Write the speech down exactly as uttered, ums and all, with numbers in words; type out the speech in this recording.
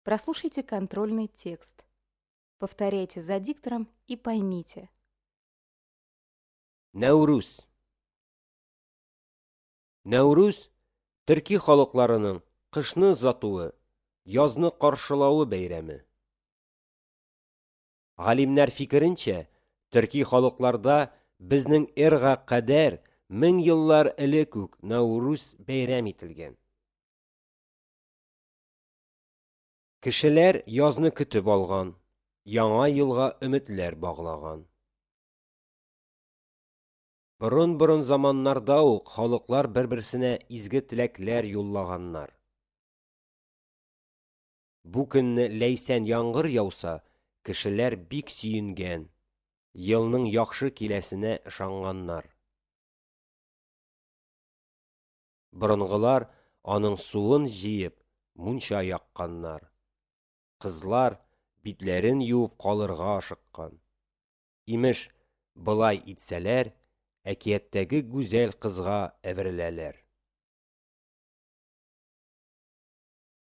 Прослушайте контрольный текст. Повторяйте за диктором и поймите. Нәүрүз. Нәүрүз төрки халыкларының кышны озатуы, язны каршылауы бәйрәме. Галимнәр фикеренчә, төрки халыкларда безнең эрга кадәр мең еллар элек үк Нәүрүз бәйрәм ителгән. Кешеләр язны көтеп алган, яңа елга өметләр баглаган. Борын-борын заманнарда ук халыклар бер-берсенә изге теләкләр юллаганнар. Бу көнне ләйсән яңгыр яуса, кешеләр бик сөенгән, елның яхшы киләсенә ышанганнар. Борынгылар аның суын җыеп, мунча якканнар. Кызлар битләрен юып калырга ашыккан. Имеш, былай итсәләр, әкияттәге гүзәл кызга әвереләләр.